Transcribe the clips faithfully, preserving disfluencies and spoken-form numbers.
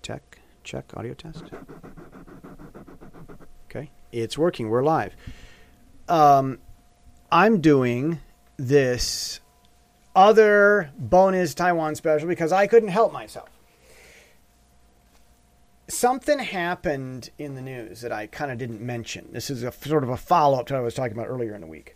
Check, check, audio test. Okay, it's working. We're live. Um, I'm doing this other bonus Taiwan special because I couldn't help myself. Something happened in the news that I kind of didn't mention. This is a sort of a follow-up to what I was talking about earlier in the week.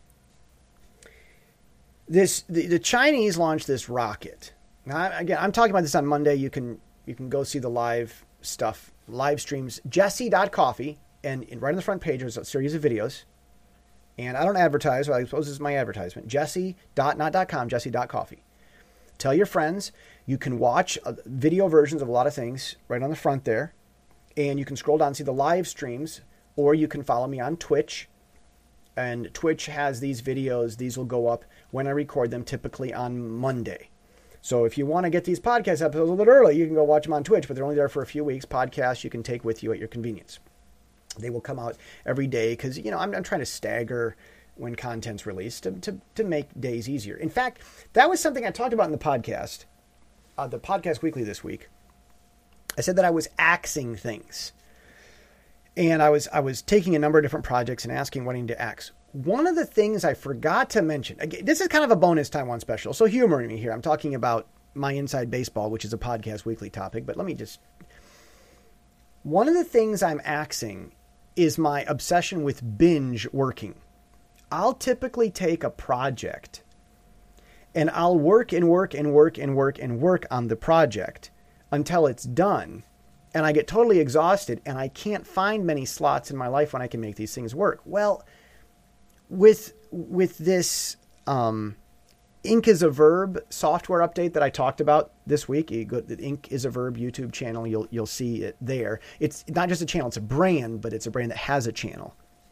This the, the Chinese launched this rocket. Now, again, I'm talking about this on Monday. You can you can go see the live stuff, live streams, jesse dot coffee, and, and right on the front page there's a series of videos. And I don't advertise, but I suppose this is my advertisement. Jesse dot not dot com, jesse dot coffee. Tell your friends. You can watch video versions of a lot of things right on the front there. And you can scroll down and see the live streams. Or you can follow me on Twitch. And Twitch has these videos. These will go up when I record them, typically on Monday. So if you want to get these podcast episodes a little bit early, you can go watch them on Twitch. But they're only there for a few weeks. Podcasts you can take with you at your convenience. They will come out every day because, you know, I'm, I'm trying to stagger when content's released to, to, to make days easier. In fact, that was something I talked about in the podcast, uh, the Podcast Weekly this week. I said that I was axing things. And I was I was taking a number of different projects and asking what I need to axe. One of the things I forgot to mention, again, this is kind of a bonus Taiwan special, so humor me here. I'm talking about my Inside Baseball, which is a Podcast Weekly topic, but let me just... One of the things I'm axing is my obsession with binge working. I'll typically take a project and I'll work and work and work and work and work on the project until it's done. And I get totally exhausted and I can't find many slots in my life when I can make these things work. Well, with, with this um, Ink is a Verb software update that I talked about this week, you go to the Ink is a Verb YouTube channel, you'll, you'll see it there. It's not just a channel, it's a brand, but it's a brand that has a channel.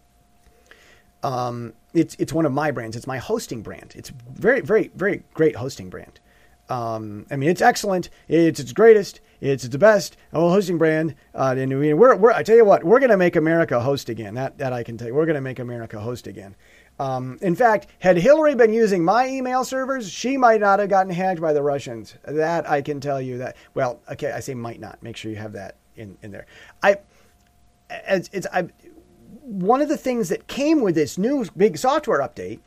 Um, it's, it's one of my brands. It's my hosting brand. It's very, very, very great hosting brand. Um, I mean, it's excellent. It's its greatest. It's, it's the best oh, hosting brand. Uh, and we, we're, we're, I tell you what, we're going to make America host again. That, that I can tell you. We're going to make America host again. Um, in fact, had Hillary been using my email servers, she might not have gotten hacked by the Russians. That I can tell you that. Well, okay. I say might not. Make sure you have that in, in there. I, it's, it's, I, one of the things that came with this new big software update,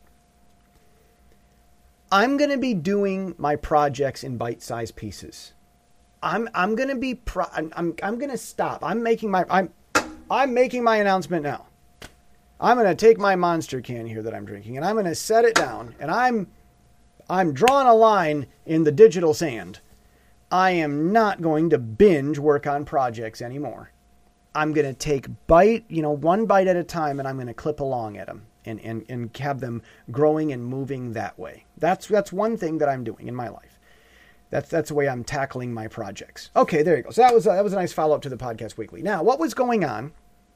I'm going to be doing my projects in bite-sized pieces. I'm I'm going to be pro- I'm I'm, I'm going to stop. I'm making my I'm I'm making my announcement now. I'm going to take my Monster can here that I'm drinking and I'm going to set it down and I'm I'm drawing a line in the digital sand. I am not going to binge work on projects anymore. I'm going to take bite, you know, one bite at a time, and I'm going to clip along at them and, and, and have them growing and moving that way. That's that's one thing that I'm doing in my life. That's that's the way I'm tackling my projects. Okay, there you go. So that was a, that was a nice follow-up to the Podcast Weekly. Now, what was going on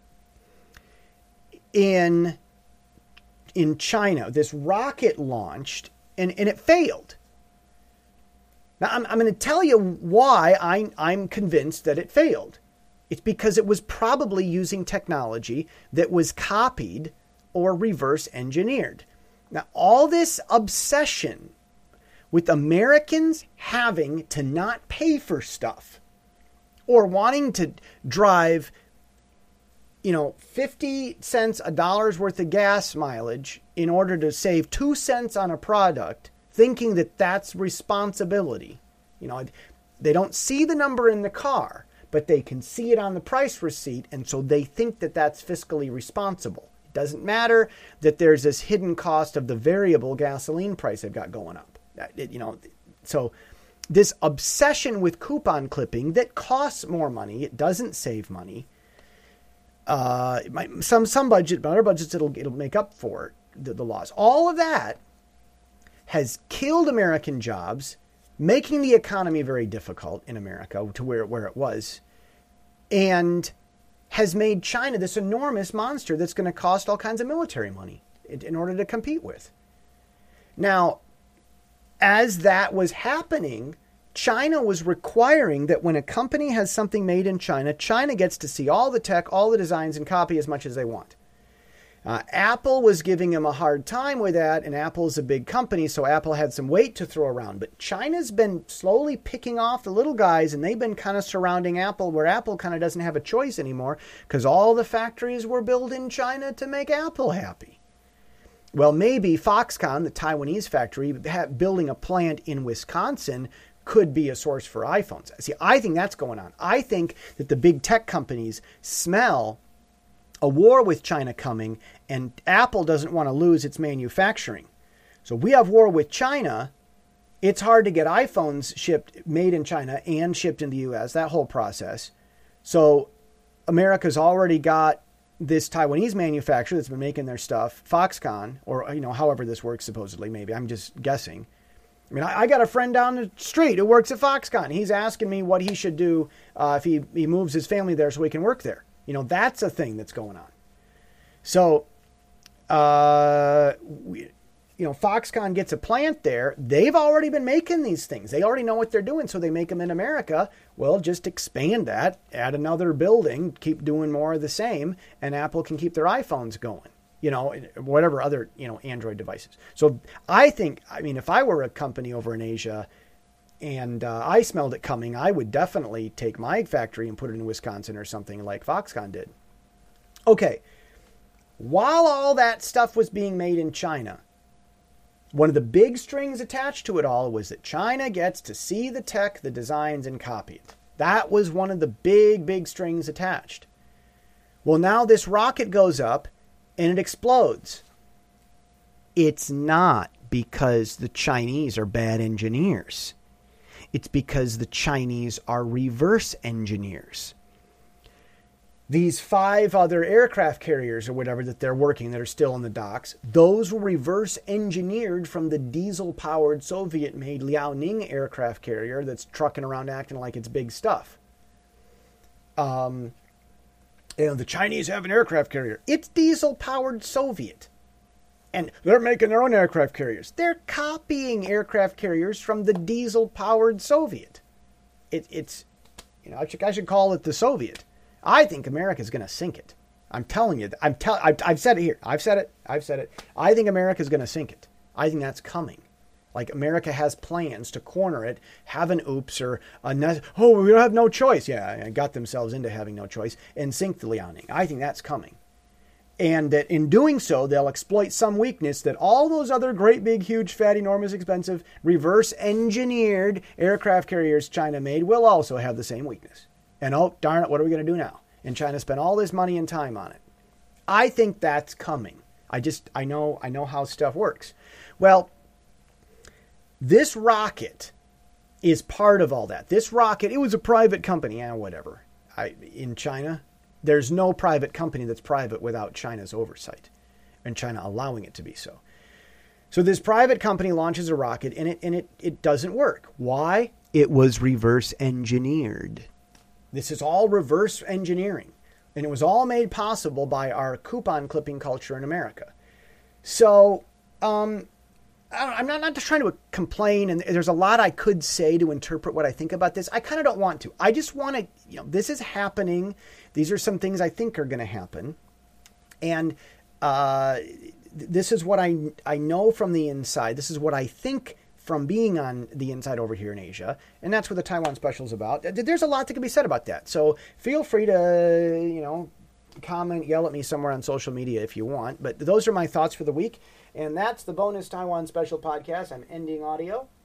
in in China? This rocket launched, and, and it failed. Now, I'm, I'm going to tell you why I, I'm convinced that it failed. It's because it was probably using technology that was copied or reverse engineered. Now, all this obsession with Americans having to not pay for stuff or wanting to drive, you know, fifty cents a dollar's worth of gas mileage in order to save two cents on a product, thinking that that's responsibility. You know, they don't see the number in the car, but they can see it on the price receipt, and so they think that that's fiscally responsible. It doesn't matter that there's this hidden cost of the variable gasoline price they've got going up. It, you know, so this obsession with coupon clipping that costs more money, it doesn't save money. Uh, it might, some some budget, but other budgets it'll it'll make up for the, the loss. All of that has killed American jobs, making the economy very difficult in America to where, where it was, and has made China this enormous monster that's going to cost all kinds of military money in, in order to compete with. Now, as that was happening, China was requiring that when a company has something made in China, China gets to see all the tech, all the designs, and copy as much as they want. Uh, Apple was giving him a hard time with that, and Apple is a big company, so Apple had some weight to throw around. But China's been slowly picking off the little guys, and they've been kind of surrounding Apple, where Apple kind of doesn't have a choice anymore because all the factories were built in China to make Apple happy. Well, maybe Foxconn, the Taiwanese factory, building a plant in Wisconsin could be a source for iPhones. See, I think that's going on. I think that the big tech companies smell a war with China coming, and Apple doesn't want to lose its manufacturing. So we have war with China. It's hard to get iPhones shipped, made in China and shipped in the U S, that whole process. So America's already got this Taiwanese manufacturer that's been making their stuff, Foxconn, or, you know, however this works, supposedly, maybe. I'm just guessing. I mean, I, I got a friend down the street who works at Foxconn. He's asking me what he should do uh, if he, he moves his family there so he can work there. You know, that's a thing that's going on. So, uh, we, you know, Foxconn gets a plant there. They've already been making these things. They already know what they're doing, so they make them in America. Well, just expand that, add another building, keep doing more of the same, and Apple can keep their iPhones going, you know, whatever other, you know, Android devices. So I think, I mean, if I were a company over in Asia and uh, I smelled it coming, I would definitely take my factory and put it in Wisconsin or something like Foxconn did. Okay. While all that stuff was being made in China, one of the big strings attached to it all was that China gets to see the tech, the designs, and copy it. That was one of the big, big strings attached. Well, now this rocket goes up and it explodes. It's not because the Chinese are bad engineers. It's because the Chinese are reverse engineers. These five other aircraft carriers or whatever that they're working that are still in the docks, those were reverse engineered from the diesel-powered Soviet-made Liaoning aircraft carrier that's trucking around acting like it's big stuff. Um, you know, the Chinese have an aircraft carrier. It's diesel-powered Soviet. And they're making their own aircraft carriers. They're copying aircraft carriers from the diesel-powered Soviet. It, it's, you know, I should, I should call it the Soviet. I think America's going to sink it. I'm telling you. I'm tell. I've, I've said it here. I've said it. I've said it. I think America's going to sink it. I think that's coming. Like America has plans to corner it, have an oops or a ne- oh we don't have no choice. Yeah, got themselves into having no choice and sink the Liaoning. I think that's coming. And that in doing so, they'll exploit some weakness that all those other great, big, huge, fat, enormous, expensive, reverse-engineered aircraft carriers China made will also have the same weakness. And oh, darn it, what are we going to do now? And China spent all this money and time on it. I think that's coming. I just, I know, I know how stuff works. Well, this rocket is part of all that. This rocket, it was a private company, and eh, whatever, I, in China. There's no private company that's private without China's oversight and China allowing it to be so. So this private company launches a rocket and it and it, it doesn't work. Why? It was reverse engineered. This is all reverse engineering. And it was all made possible by our coupon clipping culture in America. So um, I'm not, not just trying to complain, and there's a lot I could say to interpret what I think about this. I kind of don't want to. I just want to, you know, this is happening. These are some things I think are going to happen. And uh, this is what I, I know from the inside. This is what I think from being on the inside over here in Asia. And that's what the Taiwan Special is about. There's a lot that can be said about that. So feel free to, you know, comment, yell at me somewhere on social media if you want. But those are my thoughts for the week. And that's the bonus Taiwan Special podcast. I'm ending audio.